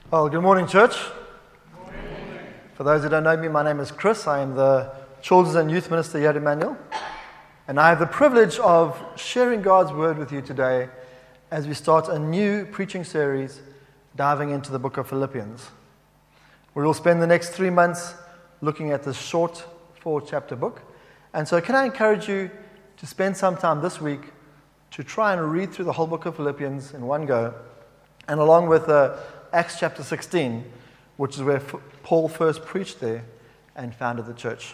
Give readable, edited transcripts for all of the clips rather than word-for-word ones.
Well, good morning, church. Good morning. For those who don't know me, my name is Chris. I am the Children's and Youth Minister here at Emmanuel. And I have the privilege of sharing God's Word with you today as we start a new preaching series diving into the book of Philippians. We will spend the next 3 months looking at this short 4-chapter book. And so can I encourage you to spend some time this week to try and read through the whole book of Philippians in one go, and along with Acts chapter 16, which is where Paul first preached there and founded the church.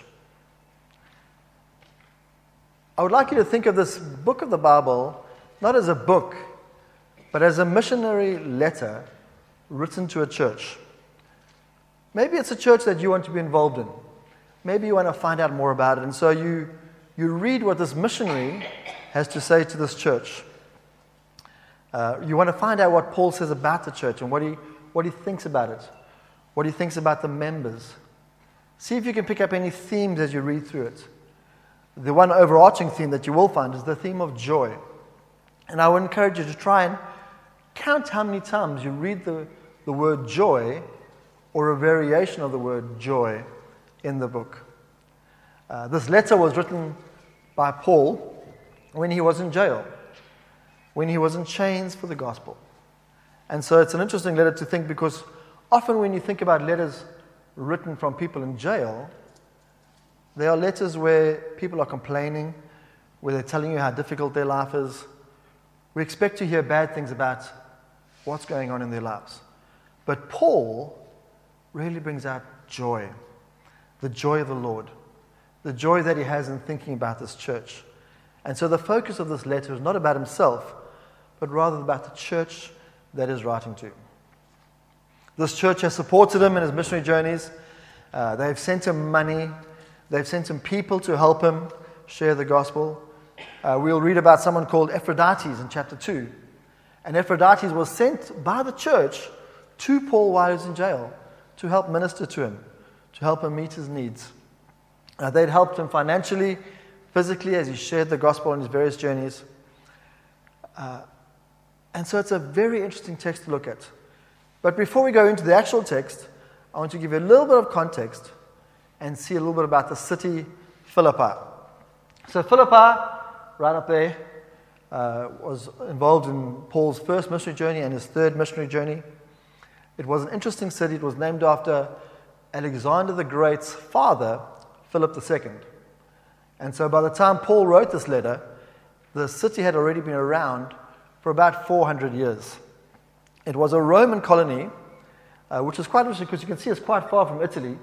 I would like you to think of this book of the Bible not as a book, but as a missionary letter written to a church. Maybe it's a church that you want to be involved in. Maybe you want to find out more about it. And so you read what this missionary has to say to this church. You want to find out what Paul says about the church and what he thinks about it, what he thinks about the members. See if you can pick up any themes as you read through it. The one overarching theme that you will find is the theme of joy. And I would encourage you to try and count how many times you read the word joy or a variation of the word joy in the book. This letter was written by Paul when he was in jail, when he was in chains for the gospel. And so it's an interesting letter to think, because often when you think about letters written from people in jail, they are letters where people are complaining, where they're telling you how difficult their life is. We expect to hear bad things about what's going on in their lives. But Paul really brings out joy, the joy of the Lord, the joy that he has in thinking about this church. And so the focus of this letter is not about himself, but rather about the church that he's writing to. This church has supported him in his missionary journeys. They've sent him money. They've sent him people to help him share the gospel. We'll read about someone called Epaphroditus in chapter 2. And Epaphroditus was sent by the church to Paul while he was in jail to help minister to him, to help him meet his needs. They'd helped him financially, physically, as he shared the gospel on his various journeys. And so it's a very interesting text to look at. But before we go into the actual text, I want to give you a little bit of context and see a little bit about the city Philippi. So Philippi, right up there, was involved in Paul's first missionary journey and his third missionary journey. It was an interesting city. It was named after Alexander the Great's father, Philip II. And so by the time Paul wrote this letter, the city had already been around for about 400 years. It was a Roman colony, which is quite interesting because you can see it's quite far from Italy.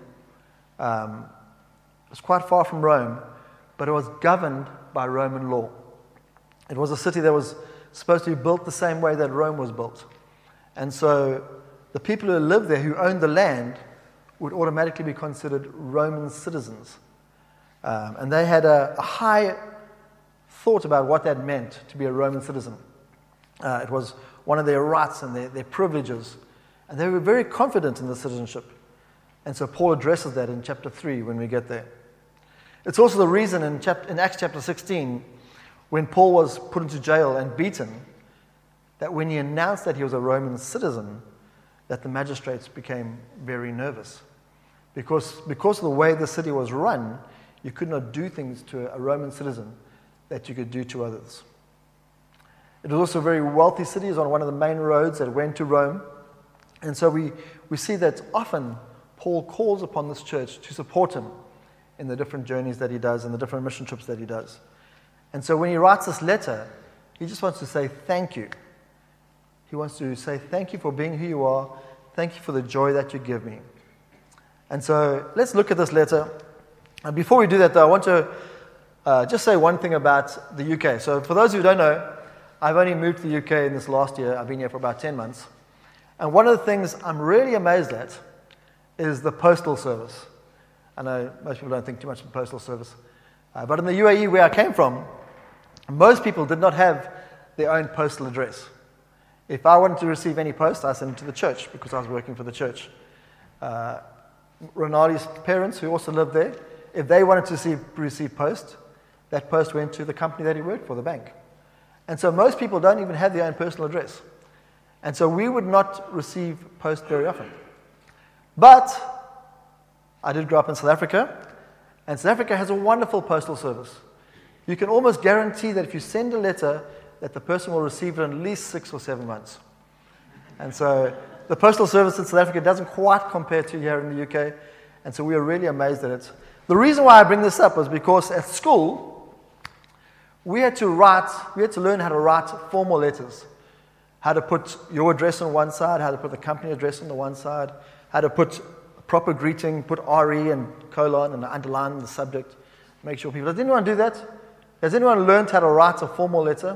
It's quite far from Rome, but it was governed by Roman law. It was a city that was supposed to be built the same way that Rome was built. And so the people who lived there, who owned the land, would automatically be considered Roman citizens. And they had a high thought about what that meant to be a Roman citizen. It was one of their rights and their privileges. And they were very confident in the citizenship. And so Paul addresses that in chapter 3 when we get there. It's also the reason in Acts chapter 16, when Paul was put into jail and beaten, that when he announced that he was a Roman citizen, that the magistrates became very nervous. Because of the way the city was run, you could not do things to a Roman citizen that you could do to others. It was also a very wealthy city. It was on one of the main roads that went to Rome. And so we see that often Paul calls upon this church to support him in the different journeys that he does and the different mission trips that he does. And so when he writes this letter, he just wants to say thank you. He wants to say thank you for being who you are. Thank you for the joy that you give me. And so let's look at this letter. And before we do that, though, I want to just say one thing about the UK. So for those who don't know, I've only moved to the UK in this last year. I've been here for about 10 months. And one of the things I'm really amazed at is the postal service. I know most people don't think too much of the postal service. But in the UAE, where I came from, most people did not have their own postal address. If I wanted to receive any post, I sent it to the church because I was working for the church. Ronaldi's parents, who also lived there, if they wanted to receive post, that post went to the company that he worked for, the bank. And so most people don't even have their own personal address. And so we would not receive post very often. But I did grow up in South Africa, and South Africa has a wonderful postal service. You can almost guarantee that if you send a letter, that the person will receive it in at least 6 or 7 months. And so the postal service in South Africa doesn't quite compare to here in the UK, and so we are really amazed at it. The reason why I bring this up was because at school, we had to learn how to write formal letters. How to put your address on one side, how to put the company address on the one side, how to put a proper greeting, put RE and colon and underline the subject, make sure people... Does anyone do that? Has anyone learned how to write a formal letter?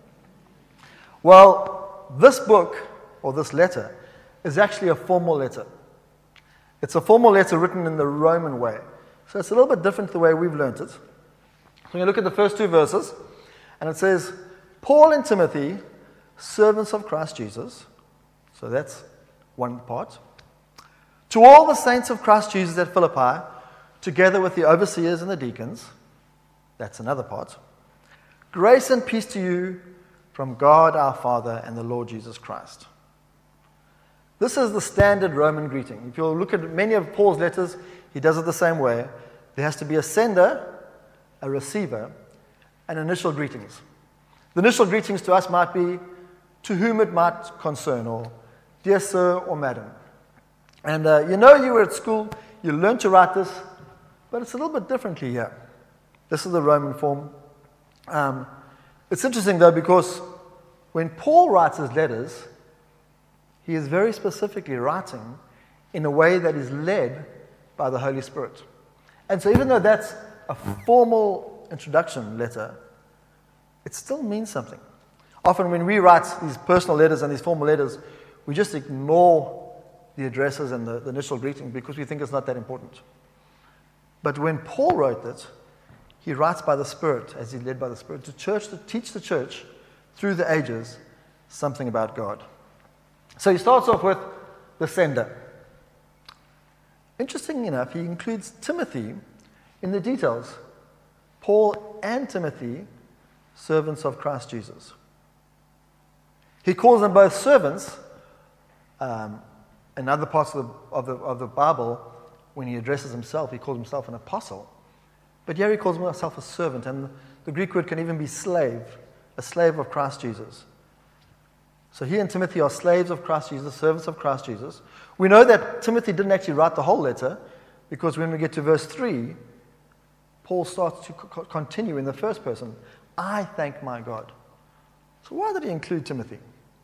Well, this book, or this letter, is actually a formal letter. It's a formal letter written in the Roman way. So it's a little bit different to the way we've learned it. So we're going to look at the first 2 verses, and it says, Paul and Timothy, servants of Christ Jesus. So that's one part. To all the saints of Christ Jesus at Philippi, together with the overseers and the deacons. That's another part. Grace and peace to you from God our Father and the Lord Jesus Christ. This is the standard Roman greeting. If you look at many of Paul's letters, he does it the same way. There has to be a sender, a receiver, and initial greetings. The initial greetings to us might be, to whom it might concern, or dear sir or madam. And you were at school, you learned to write this, but it's a little bit differently here. This is the Roman form. It's interesting, though, because when Paul writes his letters, he is very specifically writing in a way that is led by the Holy Spirit. And so even though that's a formal introduction letter, it still means something. Often when we write these personal letters and these formal letters, we just ignore the addresses and the initial greeting because we think it's not that important. But when Paul wrote it, he writes by the Spirit, as he's led by the Spirit, to teach the church through the ages something about God. So he starts off with the sender. Interestingly enough, he includes Timothy in the details. Paul and Timothy, servants of Christ Jesus. He calls them both servants. In other parts of the Bible, when he addresses himself, he calls himself an apostle. But here he calls himself a servant, and the Greek word can even be slave, a slave of Christ Jesus. So he and Timothy are slaves of Christ Jesus, servants of Christ Jesus. We know that Timothy didn't actually write the whole letter, because when we get to verse 3, Paul starts to continue in the first person. I thank my God. So why did he include Timothy?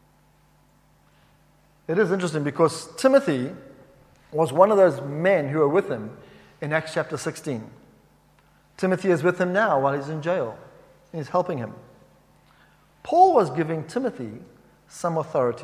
It is interesting because Timothy was one of those men who were with him in Acts chapter 16. Timothy is with him now while he's in jail. He's helping him. Paul was giving Timothy some authority.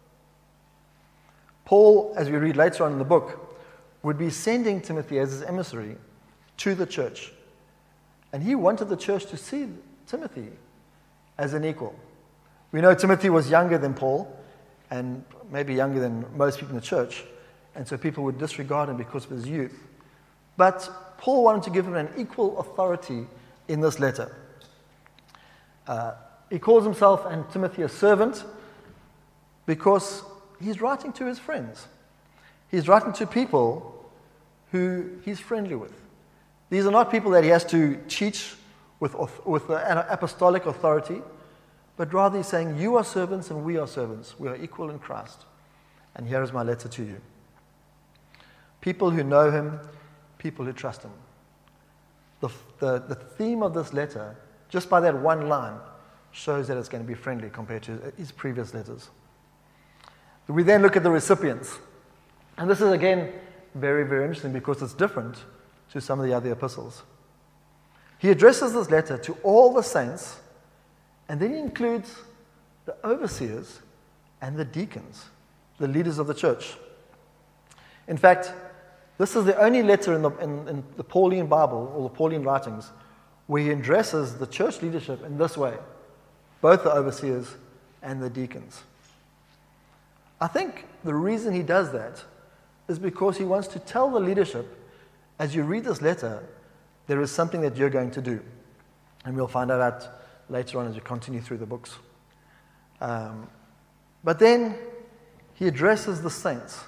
Paul, as we read later on in the book, would be sending Timothy as his emissary to the church. And he wanted the church to see Timothy as an equal. We know Timothy was younger than Paul, and maybe younger than most people in the church, and so people would disregard him because of his youth. But Paul wanted to give him an equal authority in this letter. He calls himself and Timothy a servant because he's writing to his friends. He's writing to people who he's friendly with. These are not people that he has to teach with an apostolic authority, but rather he's saying, you are servants and we are servants. We are equal in Christ. And here is my letter to you. People who know him, people who trust him. The theme of this letter, just by that one line, shows that it's going to be friendly compared to his previous letters. We then look at the recipients. And this is, again, very, very interesting because it's different to some of the other epistles. He addresses this letter to all the saints, and then he includes the overseers and the deacons, the leaders of the church. In fact, this is the only letter in the Pauline Bible, or the Pauline writings, where he addresses the church leadership in this way, both the overseers and the deacons. I think the reason he does that is because he wants to tell the leadership, as you read this letter, there is something that you're going to do. And we'll find out later on as we continue through the books. But But then he addresses the saints.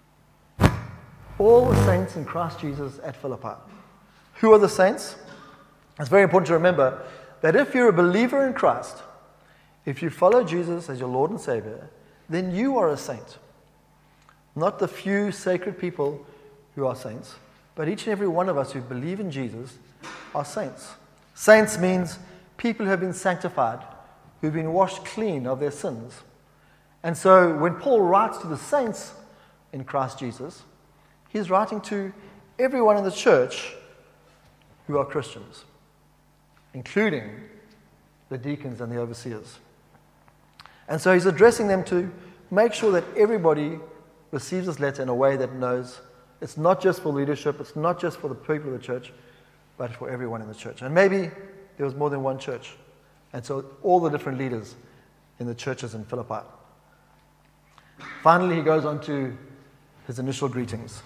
All the saints in Christ Jesus at Philippi. Who are the saints? It's very important to remember that if you're a believer in Christ, if you follow Jesus as your Lord and Savior, then you are a saint. Not the few sacred people who are saints, but each and every one of us who believe in Jesus are saints. Saints means people who have been sanctified, who've been washed clean of their sins. And so when Paul writes to the saints in Christ Jesus, he's writing to everyone in the church who are Christians, including the deacons and the overseers. And so he's addressing them to make sure that everybody receives this letter in a way that knows it's not just for leadership, it's not just for the people of the church, but for everyone in the church. And maybe there was more than one church. And so all the different leaders in the churches in Philippi. Finally, he goes on to his initial greetings.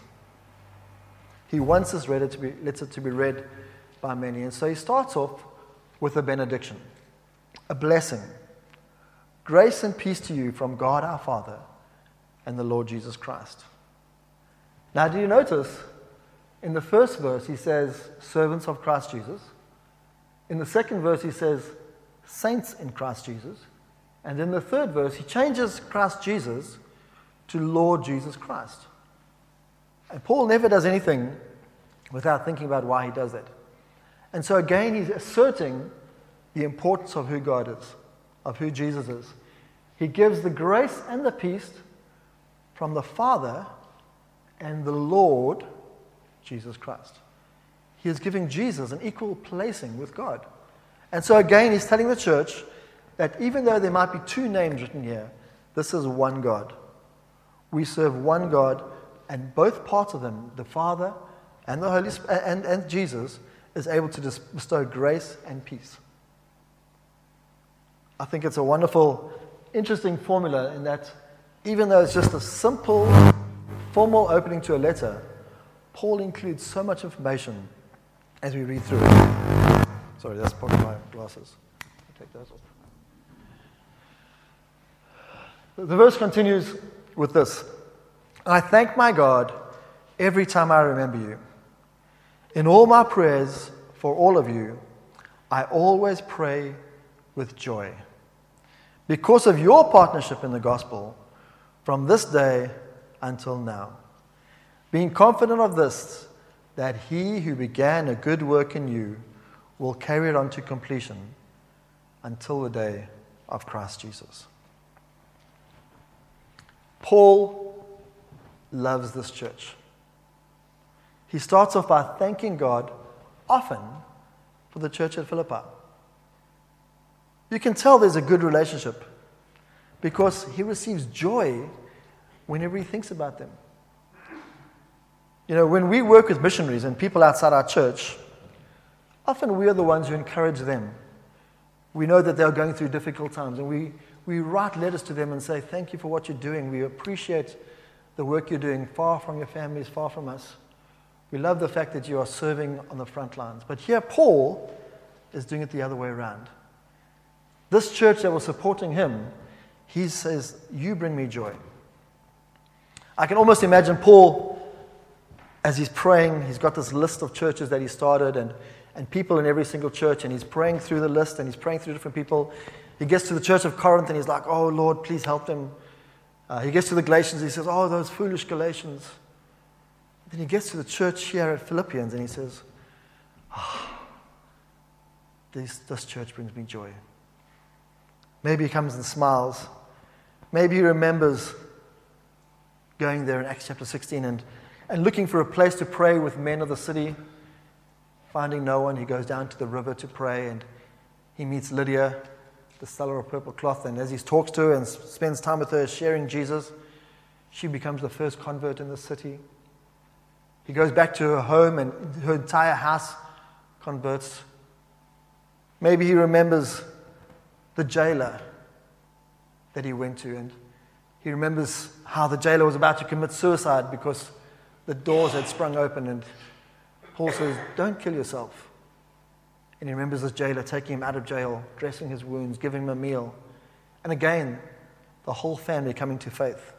He wants this letter to be read by many. And so he starts off with a benediction, a blessing. Grace and peace to you from God our Father and the Lord Jesus Christ. Now, do you notice in the first verse he says, servants of Christ Jesus. In the second verse he says, saints in Christ Jesus. And in the third verse he changes Christ Jesus to Lord Jesus Christ. And Paul never does anything without thinking about why he does that. And so again he's asserting the importance of who God is, of who Jesus is. He gives the grace and the peace from the Father and the Lord Jesus Christ. He is giving Jesus an equal placing with God. And so again, he's telling the church that even though there might be two names written here, this is one God. We serve one God, and both parts of him, the Father and the Holy Spirit, and Jesus, is able to bestow grace and peace. I think it's a wonderful, interesting formula in that even though it's just a simple, formal opening to a letter, Paul includes so much information as we read through it. Sorry, that's probably my glasses. I'll take those off. The verse continues with this. I thank my God every time I remember you. In all my prayers for all of you, I always pray with joy. Because of your partnership in the gospel, from this day until now. Being confident of this, that he who began a good work in you will carry it on to completion until the day of Christ Jesus. Paul loves this church. He starts off by thanking God often for the church at Philippi. You can tell there's a good relationship because he receives joy whenever he thinks about them. You know, when we work with missionaries and people outside our church, often we are the ones who encourage them. We know that they're going through difficult times, and we write letters to them and say, thank you for what you're doing. We appreciate the work you're doing far from your families, far from us. We love the fact that you are serving on the front lines. But here Paul is doing it the other way around. This church that was supporting him, he says, you bring me joy. I can almost imagine Paul, as he's praying, he's got this list of churches that he started and people in every single church, and he's praying through the list and he's praying through different people. He gets to the church of Corinth and he's like, oh Lord, please help them. He gets to the Galatians, he says, oh, those foolish Galatians. Then he gets to the church here at Philippians and he says, this church brings me joy. Maybe he comes and smiles. Maybe he remembers going there in Acts chapter 16 and looking for a place to pray with men of the city. Finding no one, he goes down to the river to pray, and he meets Lydia, the seller of purple cloth, and as he talks to her and spends time with her sharing Jesus, she becomes the first convert in the city. He goes back to her home and her entire house converts. Maybe he remembers the jailer that he went to, and he remembers how the jailer was about to commit suicide because the doors had sprung open, and Paul says, don't kill yourself. And he remembers this jailer taking him out of jail, dressing his wounds, giving him a meal. And again, the whole family coming to faith.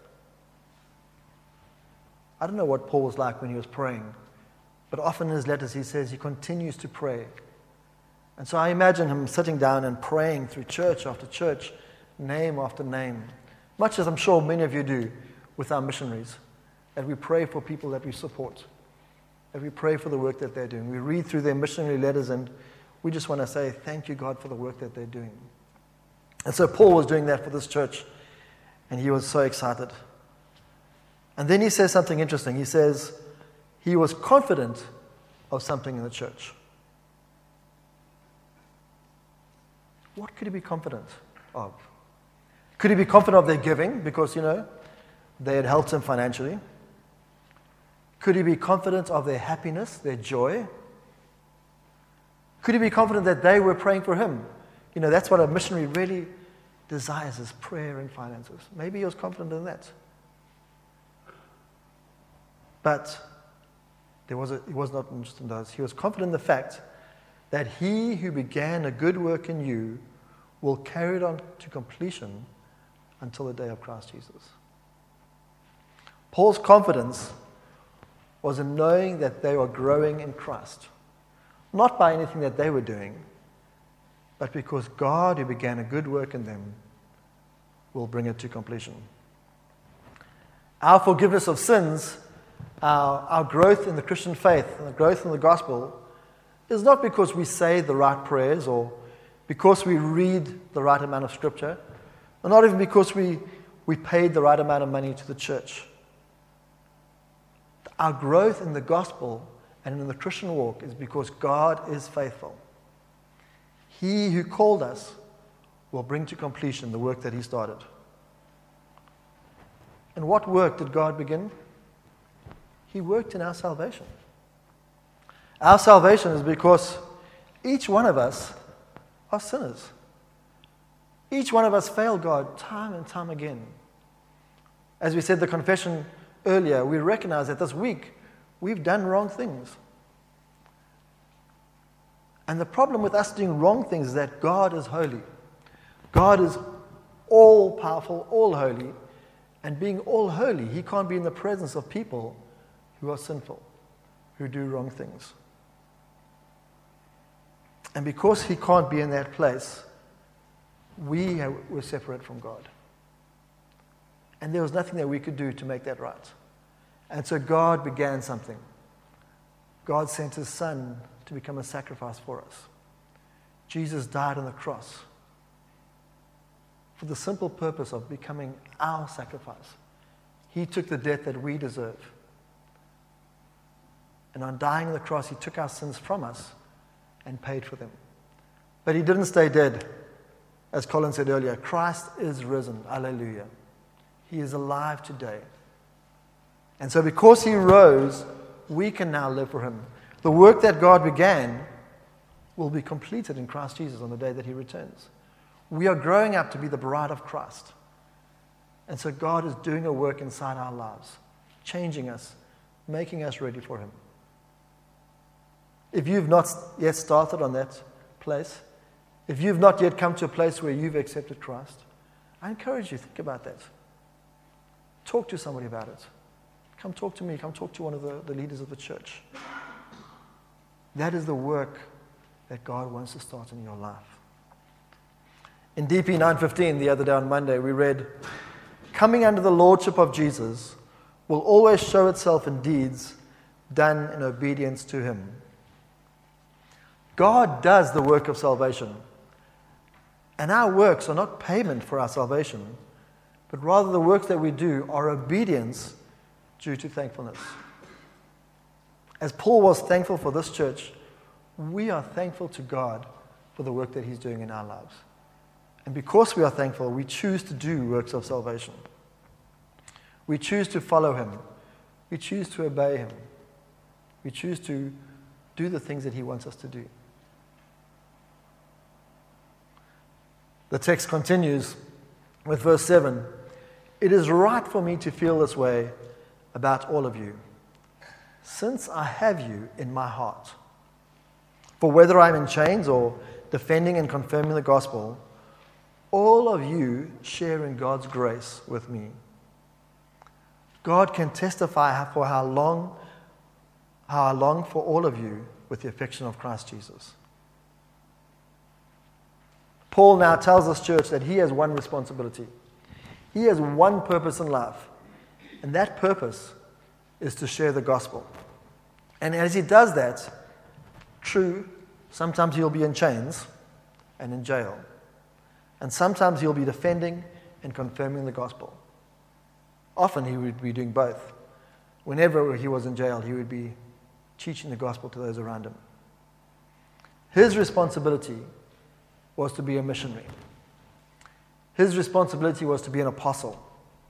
I don't know what Paul was like when he was praying, but often in his letters he says he continues to pray. And so I imagine him sitting down and praying through church after church, name after name, much as I'm sure many of you do with our missionaries, that we pray for people that we support, that we pray for the work that they're doing. We read through their missionary letters and we just want to say, thank you, God, for the work that they're doing. And so Paul was doing that for this church, and he was so excited. And then he says something interesting. He says he was confident of something in the church. What could he be confident of? Could he be confident of their giving because, they had helped him financially? Could he be confident of their happiness, their joy? Could he be confident that they were praying for him? That's what a missionary really desires, is prayer and finances. Maybe he was confident in that. But he was not interested in those. He was confident in the fact that he who began a good work in you will carry it on to completion until the day of Christ Jesus. Paul's confidence was in knowing that they were growing in Christ, not by anything that they were doing, but because God, who began a good work in them, will bring it to completion. Our forgiveness of sins, our growth in the Christian faith, and the growth in the gospel, is not because we say the right prayers or because we read the right amount of scripture, or not even because we paid the right amount of money to the church. Our growth in the gospel and in the Christian walk is because God is faithful. He who called us will bring to completion the work that he started. And what work did God begin? He worked in our salvation. Our salvation is because each one of us are sinners. Each one of us fail God time and time again. As we said the confession earlier, we recognize that this week we've done wrong things. And the problem with us doing wrong things is that God is holy. God is all powerful, all holy. And being all holy, he can't be in the presence of people who are sinful, who do wrong things. And because he can't be in that place, we're separate from God. And there was nothing that we could do to make that right. And so God began something. God sent his son to become a sacrifice for us. Jesus died on the cross for the simple purpose of becoming our sacrifice. He took the death that we deserve. And on dying on the cross, he took our sins from us and paid for them. But he didn't stay dead. As Colin said earlier, Christ is risen. Alleluia. He is alive today. And so because he rose, we can now live for him. The work that God began will be completed in Christ Jesus on the day that he returns. We are growing up to be the bride of Christ. And so God is doing a work inside our lives, changing us, making us ready for him. If you've not yet started on that place, if you've not yet come to a place where you've accepted Christ, I encourage you, think about that. Talk to somebody about it. Come talk to me. Come talk to one of the leaders of the church. That is the work that God wants to start in your life. In DP 9:15, the other day on Monday, we read, "Coming under the lordship of Jesus will always show itself in deeds done in obedience to him." God does the work of salvation. And our works are not payment for our salvation, but rather the works that we do are obedience due to thankfulness. As Paul was thankful for this church, we are thankful to God for the work that he's doing in our lives. And because we are thankful, we choose to do works of salvation. We choose to follow him. We choose to obey him. We choose to do the things that he wants us to do. The text continues with verse 7. "It is right for me to feel this way about all of you, since I have you in my heart. For whether I'm in chains or defending and confirming the gospel, all of you share in God's grace with me. God can testify for how I long for all of you with the affection of Christ Jesus. Paul now tells this church that he has one responsibility. He has one purpose in life, and that purpose is to share the gospel. And as he does that, true, sometimes he'll be in chains and in jail. And sometimes he'll be defending and confirming the gospel. Often he would be doing both. Whenever he was in jail, he would be teaching the gospel to those around him. His responsibility was to be a missionary. His responsibility was to be an apostle.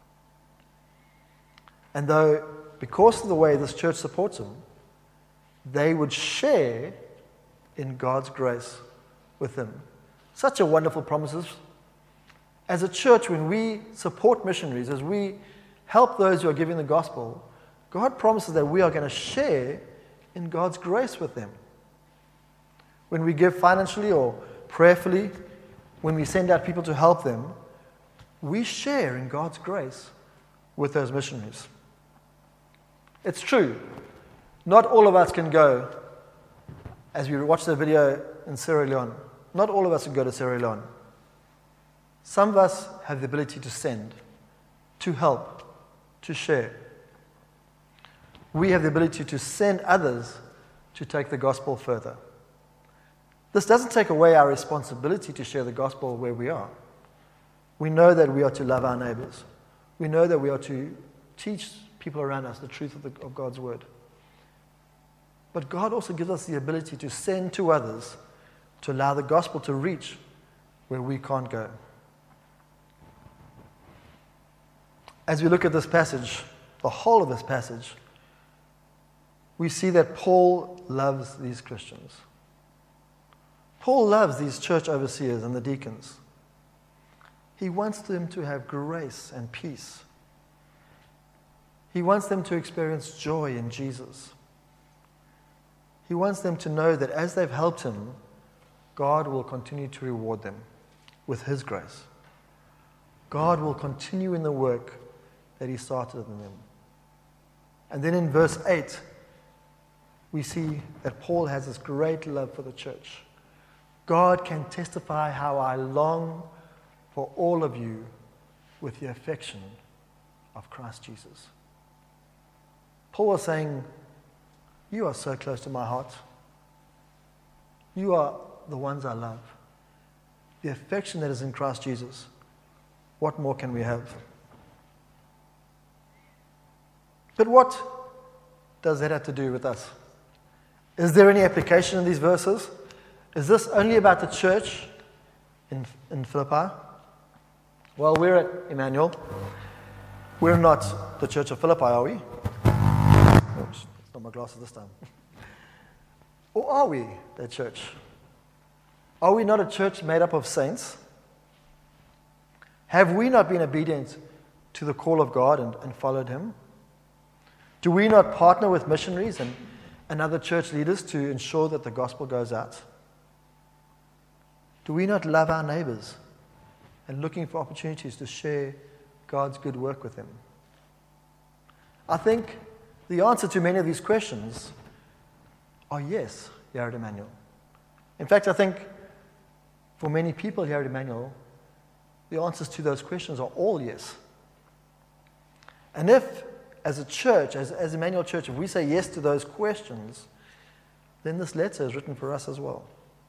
And though, because of the way this church supports him, they would share in God's grace with him. Such a wonderful promises. As a church, when we support missionaries, as we help those who are giving the gospel, God promises that we are going to share in God's grace with them. When we give financially or prayerfully, when we send out people to help them, we share in God's grace with those missionaries. It's true. Not all of us can go, as we watch the video in Sierra Leone, not all of us can go to Sierra Leone. Some of us have the ability to send, to help, to share. We have the ability to send others to take the gospel further. This doesn't take away our responsibility to share the gospel where we are. We know that we are to love our neighbors. We know that we are to teach people around us the truth of God's word. But God also gives us the ability to send to others, to allow the gospel to reach where we can't go. As we look at this passage, the whole of this passage, we see that Paul loves these Christians. Paul loves these church overseers and the deacons. He wants them to have grace and peace. He wants them to experience joy in Jesus. He wants them to know that as they've helped him, God will continue to reward them with his grace. God will continue in the work that he started in them. And then in verse 8, we see that Paul has this great love for the church. God can testify how I long for all of you with the affection of Christ Jesus. Paul was saying, you are so close to my heart. You are the ones I love. The affection that is in Christ Jesus. What more can we have? But what does that have to do with us? Is there any application in these verses? Is this only about the church in Philippi? Well, we're at Emmanuel. We're not the church of Philippi, are we? Oops, not my glasses this time. Or are we that church? Are we not a church made up of saints? Have we not been obedient to the call of God and followed him? Do we not partner with missionaries and other church leaders to ensure that the gospel goes out? Do we not love our neighbors and looking for opportunities to share God's good work with them? I think the answer to many of these questions are yes here at Emmanuel. In fact, I think for many people here at Emmanuel, the answers to those questions are all yes. And if, as a church, as Emmanuel Church, if we say yes to those questions, then this letter is written for us as well.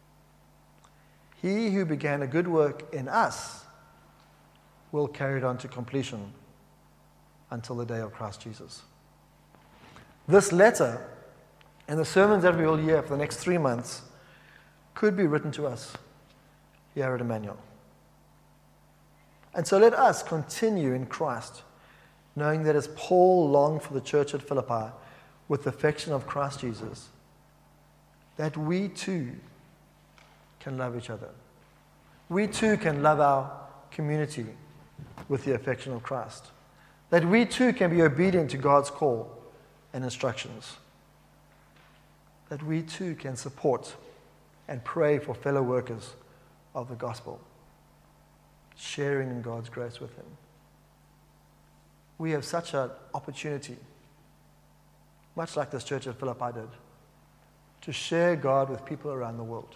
He who began a good work in us will carry it on to completion until the day of Christ Jesus. This letter and the sermons that we will hear for the next 3 months could be written to us here at Emmanuel. And so let us continue in Christ, knowing that as Paul longed for the church at Philippi with the affection of Christ Jesus, that we too can love each other. We too can love our community with the affection of Christ. That we too can be obedient to God's call and instructions. That we too can support and pray for fellow workers of the gospel. sharing in God's grace with him. We have such an opportunity, much like this church at Philippi did, to share God with people around the world.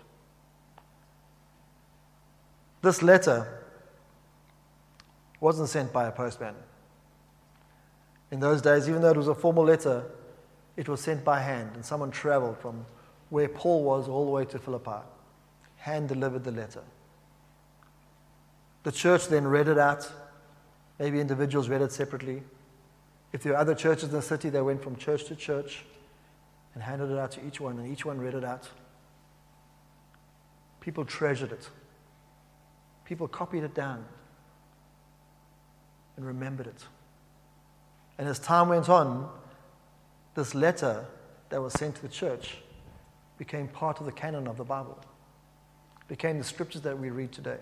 This letter wasn't sent by a postman. In those days, even though it was a formal letter, it was sent by hand, and someone traveled from where Paul was all the way to Philippi, hand-delivered the letter. The church then read it out. Maybe individuals read it separately. If there were other churches in the city, they went from church to church and handed it out to each one, and each one read it out. People treasured it. People copied it down and remembered it. And as time went on, this letter that was sent to the church became part of the canon of the Bible, became the scriptures that we read today.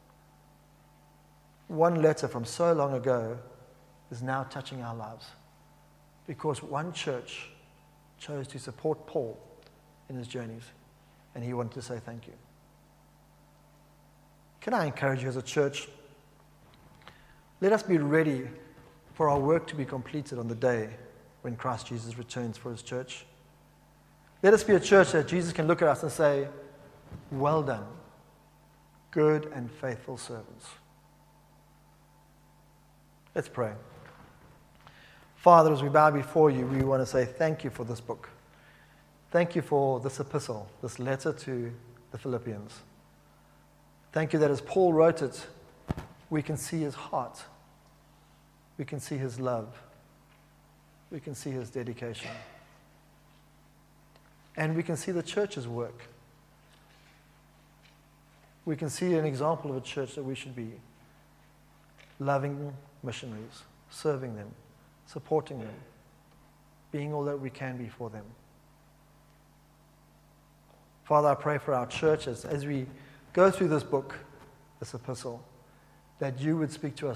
One letter from so long ago is now touching our lives because one church chose to support Paul in his journeys, and he wanted to say thank you. Can I encourage you as a church? Let us be ready for our work to be completed on the day when Christ Jesus returns for his church. Let us be a church that Jesus can look at us and say, well done, good and faithful servants. Let's pray. Father, as we bow before you, we want to say thank you for this book. Thank you for this epistle, this letter to the Philippians. Thank you that as Paul wrote it, we can see his heart. We can see his love. We can see his dedication. And we can see the church's work. We can see an example of a church that we should be loving missionaries, serving them, supporting them, being all that we can be for them. Father, I pray for our churches as we go through this book, this epistle, that you would speak to us